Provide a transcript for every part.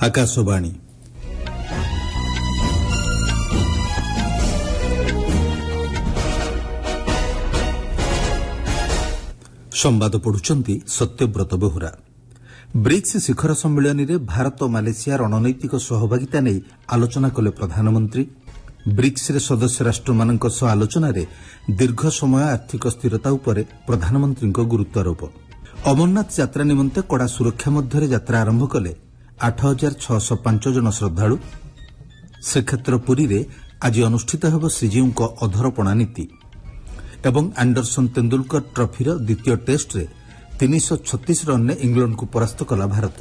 आकाशवाणी संवाद पढ़ुचंती सत्यव्रत बेहुरा। ब्रिक्स शिखर सम्मेलन में भारत और मालेसिया रणनैतिक सहभागिता नहीं आलोचना कले प्रधानमंत्री। ब्रिक्स सदस्य राष्ट्र मानक आलोचन दीर्घ समय आर्थिक स्थिरता उपर प्रधानमंत्री गुरुत्वारोप। अमरनाथ यात्रा निमंते कड़ा सुरक्षा मध्य यात्रा आरंभ कले 8605 जन श्रद्धालु। श्रीक्षेत्र पुरी में आज अनुष्ठित होब श्रीजीव अधरपणा नीति एवं एंडरसन तेंदुलकर ट्रॉफीर द्वितीय टेस्ट रे 336 रन ने इंग्लैंड को परास्त कला भारत।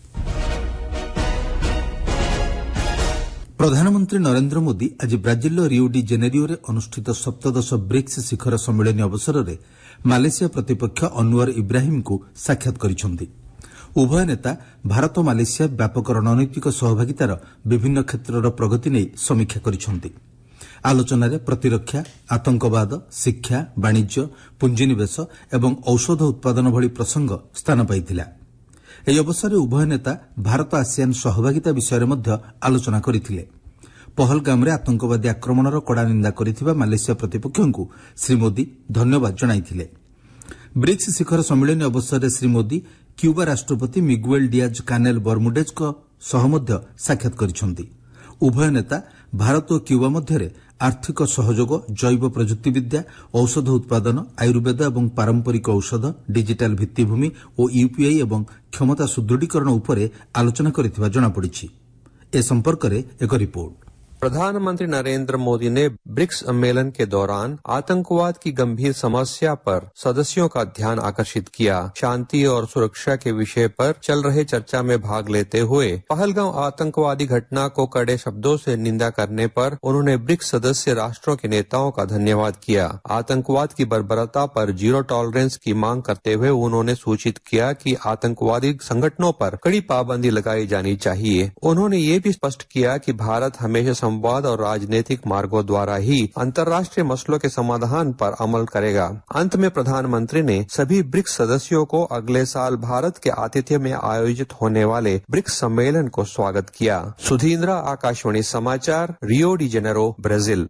प्रधानमंत्री नरेंद्र मोदी आज ब्राजिल रियो डी जेनेरियो रे अनुष्ठित सप्तदश ब्रिक्स शिखर सम्मेलन अवसर में मालेसिया प्रतिपक्ष अनवर इब्राहिम को साक्षात करिसेंति। उभय नेता भारत और मालेसिया व्यापक रणनैतिक सहभागितार विभिन्न क्षेत्रर प्रगति नहीं समीक्षा करिसेंति। आलोचन प्रतिरक्षा, आतंकवाद, शिक्षा, वाणिज्य, पुंजीनिवेश एवं औषध उत्पादन भली प्रसंग स्थान पाइथिला। ଏହି ଅବସରରେ ଉଭୟ ନେତା ଭାରତ ଆସିଆନ୍ ସହଭାଗିତା ବିଷୟରେ ମଧ୍ୟ ଆଲୋଚନା କରିଥିଲେ। ପହଲଗାମରେ ଆତଙ୍କବାଦୀ ଆକ୍ରମଣର କଡ଼ା ନିନ୍ଦା କରିଥିବା ମାଲେସିଆ ପ୍ରତିପକ୍ଷଙ୍କୁ ଶ୍ରୀ ମୋଦି ଧନ୍ୟବାଦ ଜଣାଇଥିଲେ। ବ୍ରିକ୍ସ ଶିଖର ସମ୍ମିଳନୀ ଅବସରରେ ଶ୍ରୀ ମୋଦି କ୍ୟୁବା ରାଷ୍ଟ୍ରପତି ମିଗୁଏଲ ଡିଆଜ୍ କାନେଲ ବର୍ମୁଡେଜ୍ଙ୍କ ସହ ମଧ୍ୟ ସାକ୍ଷାତ କରିଛନ୍ତି। ଉଭୟ ନେତା ଭାରତ ଓ କ୍ୟୁବା ମଧ୍ୟରେ आर्थिक सहयोग, जैव प्रजुक्तिविद्या, औषध उत्पादन, आयुर्वेद एवं पारंपरिक औषध, डिजिटाल भित्तिभूमि और यूपीआई एवं क्षमता सुदृढ़ीकरण उपरे आलोचना करिथिबा जणापड़िछि। ए संपर्करे एक रिपोर्ट। प्रधानमंत्री नरेंद्र मोदी ने ब्रिक्स सम्मेलन के दौरान आतंकवाद की गंभीर समस्या पर सदस्यों का ध्यान आकर्षित किया। शांति और सुरक्षा के विषय पर चल रहे चर्चा में भाग लेते हुए पहलगाम आतंकवादी घटना को कड़े शब्दों से निंदा करने पर उन्होंने ब्रिक्स सदस्य राष्ट्रों के नेताओं का धन्यवाद किया। आतंकवाद की बर्बरता पर जीरो टॉलरेंस की मांग करते हुए उन्होंने सूचित किया कि आतंकवादी संगठनों पर कड़ी पाबंदी लगाई जानी चाहिए। उन्होंने ये भी स्पष्ट किया कि भारत हमेशा संवाद और राजनीतिक मार्गों द्वारा ही अंतर्राष्ट्रीय मसलों के समाधान पर अमल करेगा। अंत में प्रधानमंत्री ने सभी ब्रिक्स सदस्यों को अगले साल भारत के आतिथ्य में आयोजित होने वाले ब्रिक्स सम्मेलन को स्वागत किया। सुधींद्र, आकाशवाणी समाचार, रियो डी जेनेरो, ब्राजिल।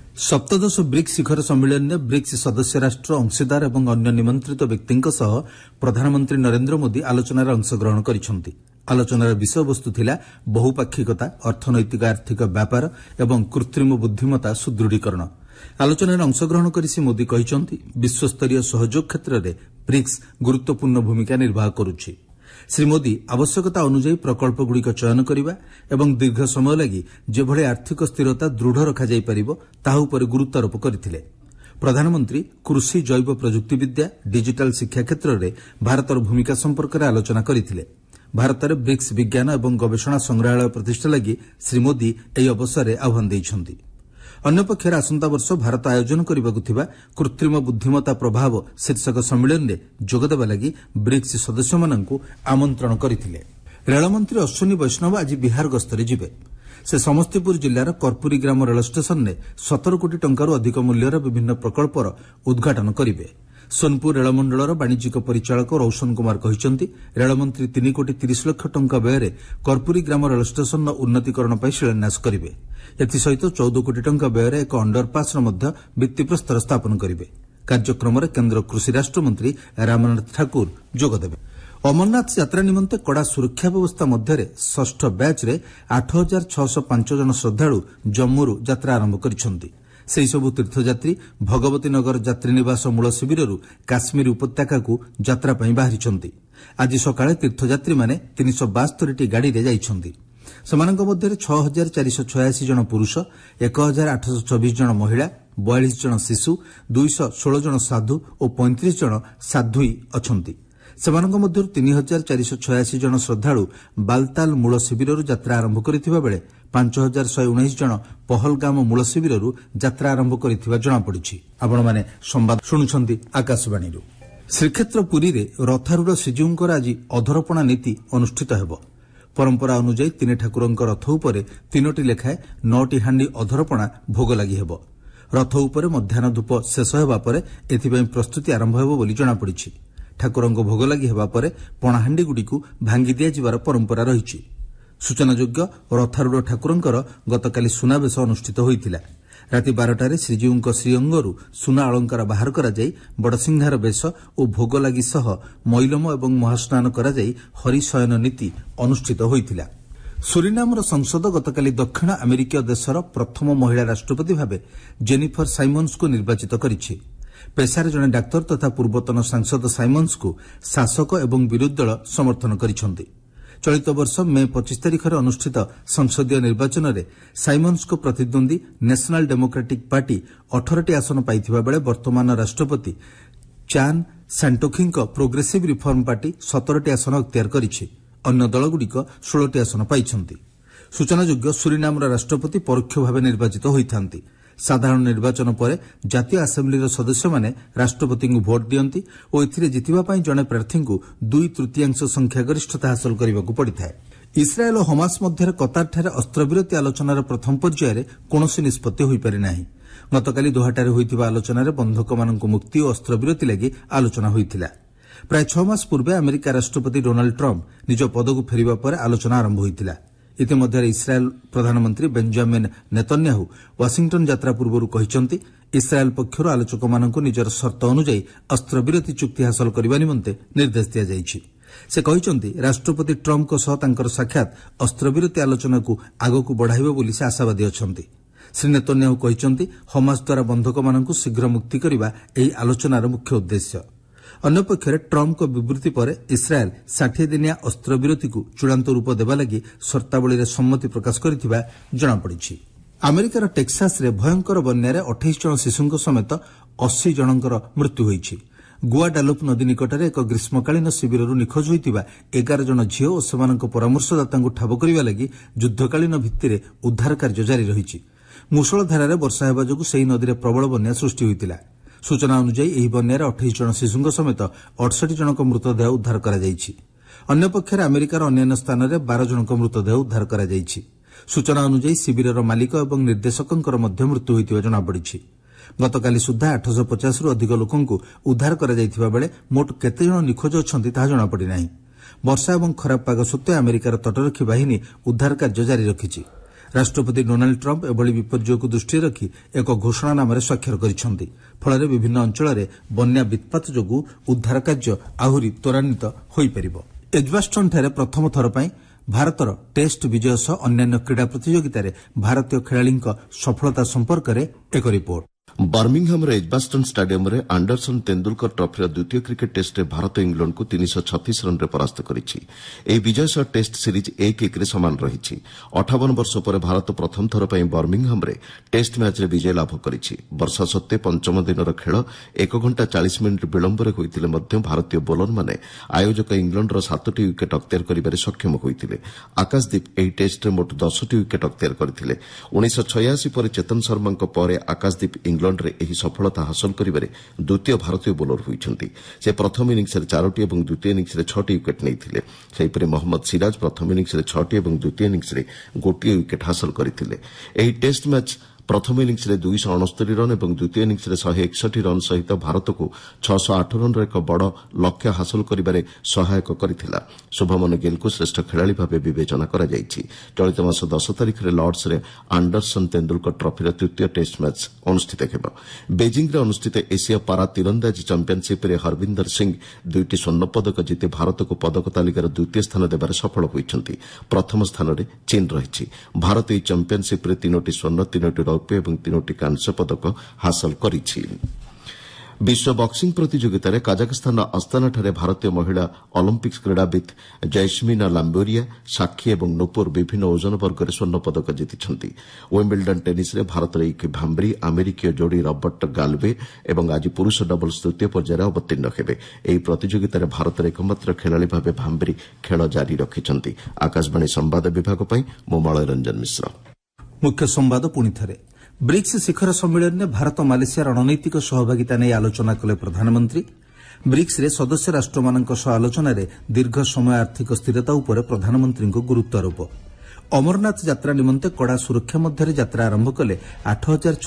सप्तदश ब्रिक्स शिखर सम्मेलन में ब्रिक्स सदस्य राष्ट्र अंशीदार एवं अन्य निमंत्रित व्यक्तिंक सह प्रधानमंत्री नरेंद्र मोदी आलोचनार अंशग्रहण करिसेंति। आलोचनार विषयवस्तु थिला बहुपाक्षिकता, अर्थनैतिक आर्थिक व्यापार एवं कृत्रिम बुद्धिमत्ता सुदृढ़ीकरण। आलोचनार अंशग्रहण करि श्री मोदी कहिसेंति विश्वस्तरीय सहयोग क्षेत्र में ब्रिक्स गुरुत्वपूर्ण भूमिका निर्वाह करुछि। श्री मोदी आवश्यकता अनुसार प्रकल्पगुड़िक चयन करने एवं दीर्घ समय लगी जेभଳି आर्थिक स्थिरता दृढ़ रखाई पारिब ताहा उपर गुरुत्वारोप करथिले। प्रधानमंत्री कृषि, जैव प्रजुक्तिविद्या, डिजिटाल शिक्षा क्षेत्र में भारतर भूमिका संपर्क में आलोचना करथिले। भारत में ब्रिक्स विज्ञान एवं गवेषणा संग्रहालय प्रतिष्ठा लगी श्री मोदी ଏହି ଅବସରରେ ଆହ୍ୱାନ ଦେଇଛନ୍ତି। ଅନ୍ୟପକ୍ଷରେ ଆସନ୍ତା ବର୍ଷ ଭାରତ ଆୟୋଜନ କରିବାକୁ ଥିବା କୃତ୍ରିମ ବୁଦ୍ଧିମତ୍ତା ପ୍ରଭାବ ଶୀର୍ଷକ ସମ୍ମିଳନୀରେ ଯୋଗଦେବା ଲାଗି ବ୍ରିକ୍ସ ସଦସ୍ୟମାନଙ୍କୁ ଆମନ୍ତ୍ରଣ କରିଥିଲେ। ରେଳମନ୍ତ୍ରୀ ଅଶ୍ୱିନୀ ବୈଷ୍ଣବ ଆଜି ବିହାର ଗସ୍ତରେ ଯିବେ। ସେ ସମସ୍ତିପୁର ଜିଲ୍ଲାର କର୍ପୁରୀ ଗ୍ରାମ ରେଳ ଷ୍ଟେସନରେ 17 କୋଟି ଟଙ୍କାରୁ ଅଧିକ ମୂଲ୍ୟର ବିଭିନ୍ନ ପ୍ରକଳ୍ପର ଉଦ୍ଘାଟନ କରିବେ। सोनपुर रेलमंडलर वाणिज्यिक परिचालक रोशन कुमार कहिसेंति रेलमंत्री 3 कोटी 30 लाख टंका व्यय कर्पूरी ग्राम रेल स्टेशन उन्नतीकरण पर शिलान्यास करेंगे। एसहित 14 कोटी टंका व्यय एक अंडरपास भित्तिप्रस्तर स्थापन करेंगे। कार्यक्रम में केन्द्र कृषि राष्ट्रमंत्री रामनाथ ठाकुर जोगदेवे। अमरनाथ यात्रा निमंते कड़ा सुरक्षा व्यवस्था मध्य षष्ठ बैच रे 8605 जन श्रद्धालु जम्मू यात्रा आरंभ करिसेंति। ସେହି ସବୁ ତୀର୍ଥଯାତ୍ରୀ ଭଗବତୀ ନଗର ଯାତ୍ରୀ ନିବାସ ମୂଳ ଶିବିରରୁ କାଶ୍ମୀର ଉପତ୍ୟକାକୁ ଯାତ୍ରା ପାଇଁ ବାହାରିଛନ୍ତି। ଆଜି ସକାଳେ ତୀର୍ଥଯାତ୍ରୀମାନେ 372ଟି ଗାଡ଼ିରେ ଯାଇଛନ୍ତି। ସେମାନଙ୍କ ମଧ୍ୟରେ 6486 ଜଣ ପୁରୁଷ, 1824 ଜଣ ମହିଳା, 42 ଜଣ ଶିଶୁ, 216 ଜଣ ସାଧୁ ଓ 35 ଜଣ ସାଧ୍ୱୀ ଅଛନ୍ତି। ସେମାନଙ୍କ ମଧ୍ୟରୁ 3486 ଜଣ ଶ୍ରଦ୍ଧାଳୁ ବାଲତାଲ ମୂଳ ଶିବିରରୁ ଯାତ୍ରା ଆରମ୍ଭ କରିଥିବା ବେଳେ 5119 ଜଣ ପହଲଗାମ ମୂଳ ଶିବିରରୁ ଯାତ୍ରା ଆରମ୍ଭ କରିଥିବା ଜଣାପଡ଼ିଛି। ଆପଣମାନେ ସମ୍ବାଦ ଶୁଣୁଛନ୍ତି ଆକାଶବାଣୀରୁ। ଶ୍ରୀକ୍ଷେତ୍ର ପୁରୀରେ ରଥାରୂଢ଼ ଶ୍ରୀଜୀଉଙ୍କର ଆଜି ଅଧରପଣା ନୀତି ଅନୁଷ୍ଠିତ ହେବ। ପରମ୍ପରା ଅନୁଯାୟୀ 3 ଠାକୁରଙ୍କ ରଥ ଉପରେ 3ଟି ଲେଖାଏଁ 9ଟି ହାଣ୍ଡି ଅଧରପଣା ଭୋଗ ଲାଗି ହେବ। ରଥ ଉପରେ ମଧ୍ୟାହ୍ନ ଧୂପ ଶେଷ ହେବା ପରେ ଏଥିପାଇଁ ପ୍ରସ୍ତୁତି ଆରମ୍ଭ ହେବ ବୋଲି ଜଣାପଡ଼ିଛି। ଠାକୁରଙ୍କ ଭୋଗ ଲାଗି ହେବା ପରେ ପଣାହାଣ୍ଡିଗୁଡ଼ିକୁ ଭାଙ୍ଗି ଦିଆଯିବାର ପରମ୍ପରା ରହିଛି। ସୂଚନାଯୋଗ୍ୟ ରଥାରୂଢ଼ ଠାକୁରଙ୍କର ଗତକାଲି ସୁନାବେଶ ଅନୁଷ୍ଠିତ ହୋଇଥିଲା। ରାତି 12ଟାରେ ଶ୍ରୀଜୀଉଙ୍କ ଶ୍ରୀଅଙ୍ଗରୁ ସୁନା ଅଳଙ୍କାର ବାହାର କରାଯାଇ ବଡ଼ସିଂହାର ବେଶ ଓ ଭୋଗ ଲାଗି ସହ ମଇଲମ ଏବଂ ମହାସ୍ନାନ କରାଯାଇ ହରିଶୟନ ନୀତି ଅନୁଷ୍ଠିତ ହୋଇଥିଲା। ସୁରିନାମର ସଂସଦ ଗତକାଲି ଦକ୍ଷିଣ ଆମେରିକୀୟ ଦେଶର ପ୍ରଥମ ମହିଳା ରାଷ୍ଟ୍ରପତି ଭାବେ ଜେନିଫର ସାଇମନ୍ସଙ୍କୁ ନିର୍ବାଚିତ କରିଛି। ପେଶାରେ ଜଣେ ଡାକ୍ତର ତଥା ପୂର୍ବତନ ସାଂସଦ ସାଇମନ୍ସଙ୍କୁ ଶାସକ ଏବଂ ବିରୋଧୀ ଦଳ ସମର୍ଥନ କରିଛନ୍ତି। ଚଳିତ ବର୍ଷ ମେ 25 ତାରିଖରେ ଅନୁଷ୍ଠିତ ସଂସଦୀୟ ନିର୍ବାଚନରେ ସାଇମନ୍ସଙ୍କ ପ୍ରତିଦ୍ୱନ୍ଦ୍ୱୀ ନ୍ୟାସନାଲ ଡେମୋକ୍ରାଟିକ୍ ପାର୍ଟି 18ଟି ଆସନ ପାଇଥିବା ବେଳେ ବର୍ତ୍ତମାନ ରାଷ୍ଟ୍ରପତି ଚାନ୍ ସାଣ୍ଟୋଖିଙ୍କ ପ୍ରୋଗ୍ରେସିଭ୍ ରିଫର୍ମ ପାର୍ଟି 17ଟି ଆସନ ଅକ୍ତିଆର କରିଛି। ଅନ୍ୟ ଦଳଗୁଡ଼ିକ 16ଟି ଆସନ ପାଇଛନ୍ତି। ସୂଚନାଯୋଗ୍ୟ ସୁରିନାମର ରାଷ୍ଟ୍ରପତି ପରୋକ୍ଷ ଭାବେ ନିର୍ବାଚିତ ହୋଇଥାନ୍ତି। ସାଧାରଣ ନିର୍ବାଚନ ପରେ ଜାତୀୟ ଆସେମ୍ବିର ସଦସ୍ୟମାନେ ରାଷ୍ଟ୍ରପତିଙ୍କୁ ଭୋଟ୍ ଦିଅନ୍ତି ଓ ଏଥିରେ ଜିତିବା ପାଇଁ ଜଣେ ପ୍ରାର୍ଥୀଙ୍କୁ 2/3 ସଂଖ୍ୟାଗରିଷ୍ଠତା ହାସଲ କରିବାକୁ ପଡ଼ିଥାଏ। ଇସ୍ରାଏଲ୍ ଓ ହମାସ୍ ମଧ୍ୟରେ କତାରଠାରେ ଅସ୍ତ୍ରବିରତି ଆଲୋଚନାର ପ୍ରଥମ ପର୍ଯ୍ୟାୟରେ କୌଣସି ନିଷ୍ପତ୍ତି ହୋଇପାରି ନାହିଁ। ଗତକାଲି ଦୋହାଠାରେ ହୋଇଥିବା ଆଲୋଚନାରେ ବନ୍ଧକମାନଙ୍କୁ ମୁକ୍ତି ଓ ଅସ୍ତ୍ରବିରତି ଲାଗି ଆଲୋଚନା ହୋଇଥିଲା। ପ୍ରାୟ 6 ମାସ ପୂର୍ବେ ଆମେରିକା ରାଷ୍ଟ୍ରପତି ଡୋନାଲ୍ଡ ଟ୍ରମ୍ପ ନିଜ ପଦକୁ ଫେରିବା ପରେ ଆଲୋଚନା ଆରମ୍ଭ ହୋଇଥିଲା। ଇତିମଧ୍ୟରେ ଇସ୍ରାଏଲ୍ ପ୍ରଧାନମନ୍ତ୍ରୀ ବେଞ୍ଜାମିନ୍ ନେତନ୍ୟାହୁ ୱାଶିଂଟନ୍ ଯାତ୍ରା ପୂର୍ବରୁ କହିଛନ୍ତି ଇସ୍ରାଏଲ୍ ପକ୍ଷରୁ ଆଲୋଚକମାନଙ୍କୁ ନିଜର ସର୍ତ୍ତ ଅନୁଯାୟୀ ଅସ୍ତ୍ରବିରତି ଚୁକ୍ତି ହାସଲ କରିବା ନିମନ୍ତେ ନିର୍ଦ୍ଦେଶ ଦିଆଯାଇଛି। ସେ କହିଛନ୍ତି ରାଷ୍ଟ୍ରପତି ଟ୍ରମ୍ପଙ୍କ ସହ ତାଙ୍କର ସାକ୍ଷାତ ଅସ୍ତ୍ରବିରତି ଆଲୋଚନାକୁ ଆଗକୁ ବଢ଼ାଇବ ବୋଲି ସେ ଆଶାବାଦୀ ଅଛନ୍ତି। ଶ୍ରୀ ନେତନ୍ୟାହୁ କହିଛନ୍ତି ହମାସ୍ ଦ୍ୱାରା ବନ୍ଧକମାନଙ୍କୁ ଶୀଘ୍ର ମୁକ୍ତି କରିବା ଏହି ଆଲୋଚନାର ମୁଖ୍ୟ ଉଦ୍ଦେଶ୍ୟ। ଅନ୍ୟପକ୍ଷରେ ଟ୍ରମ୍ପଙ୍କ ବିବୃତ୍ତି ପରେ ଇସ୍ରାଏଲ୍ 60 ଦିନିଆ ଅସ୍ତ୍ରବିରତିକୁ ଚୂଡ଼ାନ୍ତ ରୂପ ଦେବା ଲାଗି ସର୍ତ୍ତାବଳୀରେ ସମ୍ମତି ପ୍ରକାଶ କରିଥିବା ଜଣାପଡ଼ିଛି। ଆମେରିକାର ଟେକ୍ସାସରେ ଭୟଙ୍କର ବନ୍ୟାରେ 28 ଜଣ ଶିଶୁଙ୍କ ସମେତ 80 ଜଣଙ୍କର ମୃତ୍ୟୁ ହୋଇଛି। ଗୁଆଡାଲୁପ୍ ନଦୀ ନିକଟରେ ଏକ ଗ୍ରୀଷ୍ମକାଳୀନ ଶିବିରରୁ ନିଖୋଜ ହୋଇଥିବା 11 ଜଣ ଝିଅ ଓ ସେମାନଙ୍କ ପରାମର୍ଶଦାତାଙ୍କୁ ଠାବ କରିବା ଲାଗି ଯୁଦ୍ଧକାଳୀନ ଭିତ୍ତିରେ ଉଦ୍ଧାର କାର୍ଯ୍ୟ ଜାରି ରହିଛି। ମୂଷଳଧାରାରେ ବର୍ଷା ହେବା ଯୋଗୁଁ ସେହି ନଦୀରେ ପ୍ରବଳ ବନ୍ୟା ସୃଷ୍ଟି ହୋଇଥିଲା। ସୂଚନା ଅନୁଯାୟୀ ଏହି ବନ୍ୟାରେ 28 ଜଣ ଶିଶୁଙ୍କ ସମେତ 68 ଜଣଙ୍କ ମୃତଦେହ ଉଦ୍ଧାର କରାଯାଇଛି। ଅନ୍ୟପକ୍ଷରେ ଆମେରିକାର ଅନ୍ୟାନ୍ୟ ସ୍ଥାନରେ 12 ଜଣଙ୍କ ମୃତଦେହ ଉଦ୍ଧାର କରାଯାଇଛି। ସୂଚନା ଅନୁଯାୟୀ ଶିବିରର ମାଲିକ ଏବଂ ନିର୍ଦ୍ଦେଶକଙ୍କର ମଧ୍ୟ ମୃତ୍ୟୁ ହୋଇଥିବା ଜଣାପଡ଼ିଛି। ଗତକାଲି ସୁଦ୍ଧା 850ରୁ ଅଧିକ ଲୋକଙ୍କୁ ଉଦ୍ଧାର କରାଯାଇଥିବା ବେଳେ ମୋଟ କେତେ ଜଣ ନିଖୋଜ ଅଛନ୍ତି ତାହା ଜଣାପଡ଼ିନାହିଁ। ବର୍ଷା ଏବଂ ଖରାପ ପାଗ ସତ୍ତ୍ୱେ ଆମେରିକାର ତଟରକ୍ଷୀ ବାହିନୀ ଉଦ୍ଧାର କାର୍ଯ୍ୟ ଜାରି ରଖିଛି। ରାଷ୍ଟ୍ରପତି ଡୋନାଲ୍ଡ ଟ୍ରମ୍ପ ଏଭଳି ବିପର୍ଯ୍ୟୟକୁ ଦୃଷ୍ଟିରେ ରଖି ଏକ ଘୋଷଣାନାମାରେ ସ୍ୱାକ୍ଷର କରିଛନ୍ତି। ଫଳରେ ବିଭିନ୍ନ ଅଞ୍ଚଳରେ ବନ୍ୟା ବିତ୍ପାତ ଯୋଗୁଁ ଉଦ୍ଧାର କାର୍ଯ୍ୟ ଆହୁରି ତ୍ୱରାନ୍ୱିତ ହୋଇପାରିବ। ଏଜ୍ବାଷ୍ଟନ୍ଠାରେ ପ୍ରଥମ ଥର ପାଇଁ ଭାରତର ଟେଷ୍ଟ ବିଜୟ ସହ ଅନ୍ୟାନ୍ୟ କ୍ରୀଡ଼ା ପ୍ରତିଯୋଗିତାରେ ଭାରତୀୟ ଖେଳାଳିଙ୍କ ସଫଳତା ସମ୍ପର୍କରେ ଏକ ରିପୋର୍ଟ। ବର୍ମିଂହାମ୍ର ଏଜ୍ବାଷ୍ଟନ୍ ଷ୍ଟାଡିୟମ୍ରେ ଆଣ୍ଡରସନ୍ ତେନ୍ଦୁଲକର ଟ୍ରଫିର ଦ୍ୱିତୀୟ କ୍ରିକେଟ୍ ଟେଷ୍ଟରେ ଭାରତ ଇଂଲଣ୍ଡକୁ 336 ରନ୍ରେ ପରାସ୍ତ କରିଛି। ଏହି ବିଜୟ ସହ ଟେଷ୍ଟ ସିରିଜ୍ 1-1ରେ ସମାନ ରହିଛି। 58 ବର୍ଷ ପରେ ଭାରତ ପ୍ରଥମ ଥର ପାଇଁ ବର୍ମିଂହାମ୍ରେ ଟେଷ୍ଟ ମ୍ୟାଚ୍ରେ ବିଜୟ ଲାଭ କରିଛି। ବର୍ଷା ସତ୍ତ୍ୱେ ପଞ୍ଚମ ଦିନର ଖେଳ 1 ଘଣ୍ଟା 40 ମିନିଟ୍ ବିଳମ୍ବରେ ହୋଇଥିଲେ ମଧ୍ୟ ଭାରତୀୟ ବୋଲରମାନେ ଆୟୋଜକ ଇଂଲଣ୍ଡର 7ଟି ୱିକେଟ୍ ଅକ୍ତିଆର କରିବାରେ ସକ୍ଷମ ହୋଇଥିଲେ। ଆକାଶଦୀପ ଏହି ଟେଷ୍ଟରେ ମୋଟ 10ଟି ୱିକେଟ୍ ଅକ୍ତିଆର କରିଥିଲେ। 1986 ପରେ ଚେତନ ଶର୍ମାଙ୍କ ପରେ ଆକାଶଦୀପ ଇଂଲଣ୍ଡରେ ଏହି ସଫଳତା ହାସଲ କରିବାରେ ଦ୍ୱିତୀୟ ଭାରତୀୟ ବୋଲର ହୋଇଛନ୍ତି। ସେ ପ୍ରଥମ ଇନିଂସରେ 4ଟି ଏବଂ ଦ୍ୱିତୀୟ ଇନିଂସରେ 6ଟି ୱିକେଟ୍ ନେଇଥିଲେ। ସେହିପରି ମହମ୍ମଦ ସିରାଜ ପ୍ରଥମ ଇନିଂସରେ 6ଟି ଏବଂ ଦ୍ୱିତୀୟ ଇନିଂସରେ ଗୋଟିଏ ୱିକେଟ୍ ହାସଲ କରିଥିଲେ। ଏହି ଟେଷ୍ଟ ମ୍ୟାଚ୍ ପ୍ରଥମ ଇନିଂସରେ 269 ରନ୍ ଏବଂ ଦ୍ୱିତୀୟ ଇନିଂସରେ 161 ରନ୍ ସହିତ ଭାରତକୁ 608 ରନ୍ର ଏକ ବଡ଼ ଲକ୍ଷ୍ୟ ହାସଲ କରିବାରେ ସହାୟକ କରିଥିଲା। ଶୁଭମନ ଗିଲ୍ଙ୍କୁ ଶ୍ରେଷ୍ଠ ଖେଳାଳି ଭାବେ ବିବେଚନା କରାଯାଇଛି। ଚଳିତ ମାସ 10 ତାରିଖରେ ଲର୍ଡସରେ ଆଣ୍ଡରସନ୍ ତେନ୍ଦୁଲକର ଟ୍ରଫିର ତୃତୀୟ ଟେଷ୍ଟ ମ୍ୟାଚ୍ ଅନୁଷ୍ଠିତ ହେବ। ବେଜିଂରେ ଅନୁଷ୍ଠିତ ଏସୀୟ ପାରା ତୀରନ୍ଦାଜୀ ଚାମ୍ପିୟନ୍ସିପ୍ରେ ହରବିନ୍ଦର ସିଂହ 2ଟି ସ୍ୱର୍ଣ୍ଣପଦକ ଜିତି ଭାରତକୁ ପଦକ ତାଲିକାର ଦ୍ୱିତୀୟ ସ୍ଥାନ ଦେବାରେ ସଫଳ ହୋଇଛନ୍ତି। ପ୍ରଥମ ସ୍ଥାନରେ ଚୀନ୍ ରହିଛି। ଭାରତ ଏହି ଚାମ୍ପିୟନ୍ସିପ୍ରେ 3ଟି ସ୍ୱର୍ଣ୍ଣ 3ଟି ରୌପ୍ୟ ଏବଂ 3ଟି କାଂସ୍ୟ ପଦକ ହାସଲ କରିଛି। ବିଶ୍ୱ ବକ୍ସିଂ ପ୍ରତିଯୋଗିତାରେ କାଜାକସ୍ତାନର ଆସ୍ତାନାଠାରେ ଭାରତୀୟ ମହିଳା ଅଲିମ୍ପିକ୍ସ କ୍ରୀଡ଼ାବିତ୍ ଜୈସ୍ମିନା ଲାମ୍ବେରିଆ, ସାକ୍ଷୀ ଏବଂ ନୁପୁର ବିଭିନ୍ନ ଓଜନ ବର୍ଗରେ ସ୍ୱର୍ଣ୍ଣପଦକ ଜିତିଛନ୍ତି। ୱିମ୍ବଲଡନ୍ ଟେନିସ୍ରେ ଭାରତର ଇକି ଭାମ୍ବ୍ରି ଆମେରିକୀୟ ଯୋଡ଼ି ରବର୍ଟ ଗାଲୱେ ଏବଂ ଆଜି ପୁରୁଷ ଡବଲ୍ସ ତୃତୀୟ ପର୍ଯ୍ୟାୟରେ ଅବତୀର୍ଣ୍ଣ ହେବେ। ଏହି ପ୍ରତିଯୋଗିତାରେ ଭାରତର ଏକମାତ୍ର ଖେଳାଳି ଭାବେ ଭାମ୍ବ୍ରି ଖେଳ ଜାରି ରଖିଛନ୍ତି। ଆକାଶବାଣୀ ସମ୍ବାଦ ବିଭାଗ ପାଇଁ ମୁଁ ମଳୟ ରଞ୍ଜନ ମିଶ୍ର। ମୁଖ୍ୟ ସମ୍ବାଦ ପୁଣିଥରେ। ବ୍ରିକ୍ସ ଶିଖର ସମ୍ମିଳନୀରେ ଭାରତ ମାଲେସିଆ ରଣନୈତିକ ସହଭାଗିତା ନେଇ ଆଲୋଚନା କଲେ ପ୍ରଧାନମନ୍ତ୍ରୀ। ବ୍ରିକ୍ସରେ ସଦସ୍ୟ ରାଷ୍ଟ୍ରମାନଙ୍କ ସହ ଆଲୋଚନାରେ ଦୀର୍ଘ ସମୟ ଆର୍ଥିକ ସ୍ଥିରତା ଉପରେ ପ୍ରଧାନମନ୍ତ୍ରୀଙ୍କ ଗୁରୁତ୍ୱାରୋପ। ଅମରନାଥ ଯାତ୍ରା ନିମନ୍ତେ କଡ଼ା ସୁରକ୍ଷା ମଧ୍ୟରେ ଯାତ୍ରା ଆରମ୍ଭ କଲେ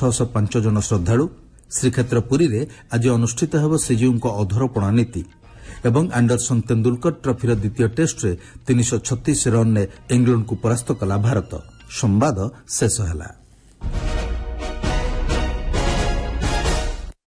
8605 ଜଣ ଶ୍ରଦ୍ଧାଳୁ। ଶ୍ରୀକ୍ଷେତ୍ର ପୁରୀରେ ଆଜି ଅନୁଷ୍ଠିତ ହେବ ଶ୍ରୀଜୀଉଙ୍କ ଅଧରପଣା ନୀତି। ଏବଂ ଆଣ୍ଡରସନ୍ ତେନ୍ଦୁଲକର ଟ୍ରଫିର ଦ୍ୱିତୀୟ ଟେଷ୍ଟରେ 336 ରନ୍ରେ ଇଂଲଣ୍ଡକୁ ପରାସ୍ତ କଲା ଭାରତ। ସମ୍ବାଦ ଶେଷ ହେଲା।